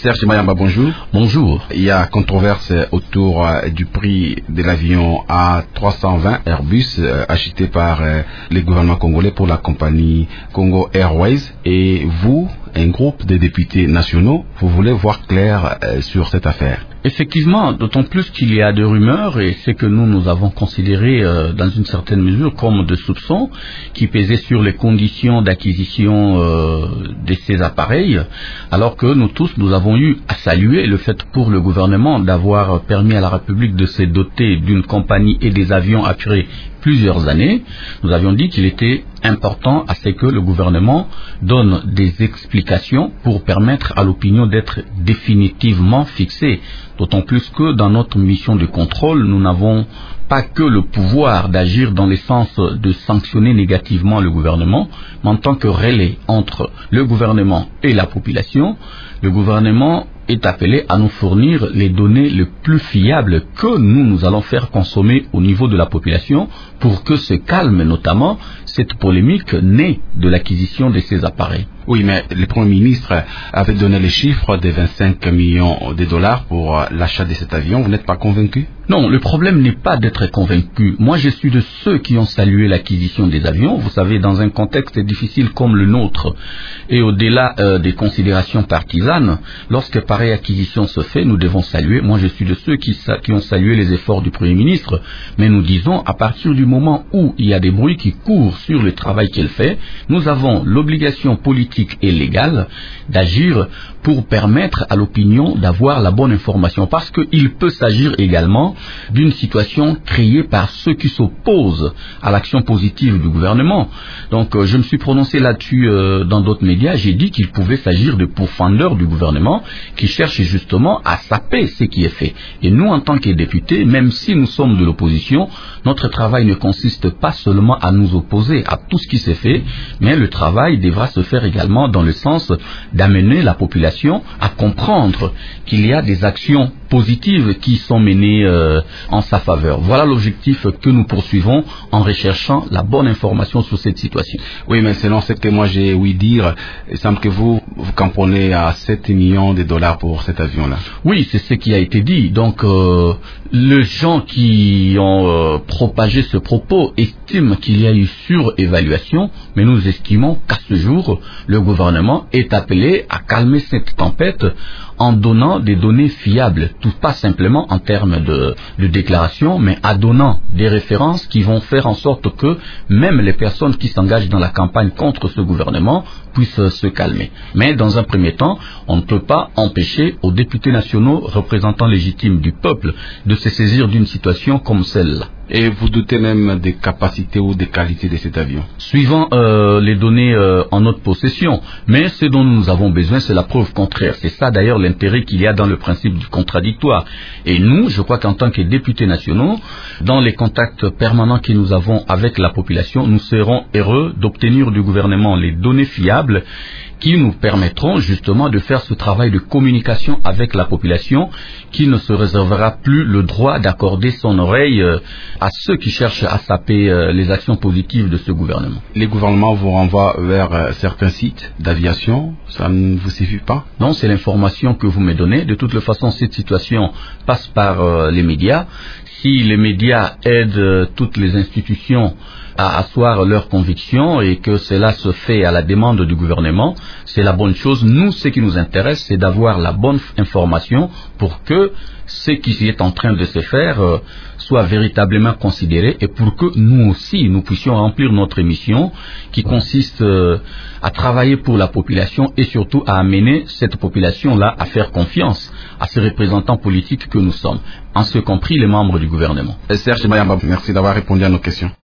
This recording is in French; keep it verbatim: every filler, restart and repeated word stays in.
Serge Mayamba, bonjour. Bonjour. Il y a controverse autour du prix de l'avion A trois cent vingt Airbus acheté par le gouvernement congolais pour la compagnie Congo Airways. Et vous, un groupe de députés nationaux, vous voulez voir clair sur cette affaire. Effectivement, d'autant plus qu'il y a des rumeurs, et c'est que nous, nous avons considéré euh, dans une certaine mesure comme des soupçons qui pesaient sur les conditions d'acquisition euh, de ces appareils, alors que nous tous, nous avons eu à saluer le fait pour le gouvernement d'avoir permis à la République de se doter d'une compagnie et des avions après plusieurs années. Nous avions dit qu'il était important à ce que le gouvernement donne des explications pour permettre à l'opinion d'être définitivement fixée. D'autant plus que dans notre mission de contrôle, nous n'avons pas que le pouvoir d'agir dans le sens de sanctionner négativement le gouvernement, mais en tant que relais entre le gouvernement et la population, le gouvernement est appelé à nous fournir les données les plus fiables que nous, nous allons faire consommer au niveau de la population pour que se calme notamment cette polémique née de l'acquisition de ces appareils. Oui, mais le Premier ministre avait donné les chiffres de vingt-cinq millions de dollars pour l'achat de cet avion. Vous n'êtes pas convaincu? Non, le problème n'est pas d'être convaincu. Moi, je suis de ceux qui ont salué l'acquisition des avions. Vous savez, dans un contexte difficile comme le nôtre, et au-delà euh, des considérations partisanes, lorsque pareille acquisition se fait, nous devons saluer. Moi, je suis de ceux qui, qui ont salué les efforts du Premier ministre. Mais nous disons, à partir du moment où il y a des bruits qui courent sur le travail qu'elle fait, nous avons l'obligation politique et légale d'agir pour permettre à l'opinion d'avoir la bonne information. Parce qu'il peut s'agir également d'une situation créée par ceux qui s'opposent à l'action positive du gouvernement. Donc euh, je me suis prononcé là-dessus euh, dans d'autres médias. J'ai dit qu'il pouvait s'agir de pourfendeurs du gouvernement qui cherchent justement à saper ce qui est fait. Et nous, en tant que députés, même si nous sommes de l'opposition, notre travail ne consiste pas seulement à nous opposer à tout ce qui s'est fait, mais le travail devra se faire également dans le sens d'amener la population à comprendre qu'il y a des actions positives qui sont menées euh, en sa faveur. Voilà l'objectif que nous poursuivons en recherchant la bonne information sur cette situation. Oui, mais selon ce que moi j'ai ouï dire, il semble que vous, vous camponnez à sept millions de dollars pour cet avion-là. Oui, c'est ce qui a été dit. Donc, euh, les gens qui ont euh, propagé ce propos estiment qu'il y a eu surévaluation, mais nous estimons qu'à ce jour, le gouvernement est appelé à calmer cette tempête en donnant des données fiables, tout pas simplement en termes de, de déclaration, mais en donnant des références qui vont faire en sorte que même les personnes qui s'engagent dans la campagne contre ce gouvernement puissent se calmer. Mais dans un premier temps, on ne peut pas empêcher aux députés nationaux, représentants légitimes du peuple, de se saisir d'une situation comme celle-là. Et vous doutez même des capacités ou des qualités de cet avion? Suivant euh, les données euh, en notre possession. Mais ce dont nous avons besoin, c'est la preuve contraire. C'est ça d'ailleurs l'intérêt qu'il y a dans le principe du contradictoire. Et nous, je crois qu'en tant que députés nationaux, dans les contacts permanents que nous avons avec la population, nous serons heureux d'obtenir du gouvernement les données fiables qui nous permettront justement de faire ce travail de communication avec la population, qui ne se réservera plus le droit d'accorder son oreille euh, à ceux qui cherchent à saper euh, les actions positives de ce gouvernement. Les gouvernements vous renvoient vers euh, certains sites d'aviation, ça ne vous suffit pas? Non, c'est l'information que vous me donnez. De toute façon, cette situation passe par euh, les médias. Si les médias aident euh, toutes les institutions à asseoir leurs convictions et que cela se fait à la demande du gouvernement, c'est la bonne chose. Nous, ce qui nous intéresse, c'est d'avoir la bonne information pour que ce qui est en train de se faire euh, soit véritablement considéré et pour que nous aussi, nous puissions remplir notre mission qui consiste euh, à travailler pour la population et surtout à amener cette population-là à faire confiance à ces représentants politiques que nous sommes, en ce compris les membres du gouvernement. Serge Mayamba, merci d'avoir répondu à nos questions.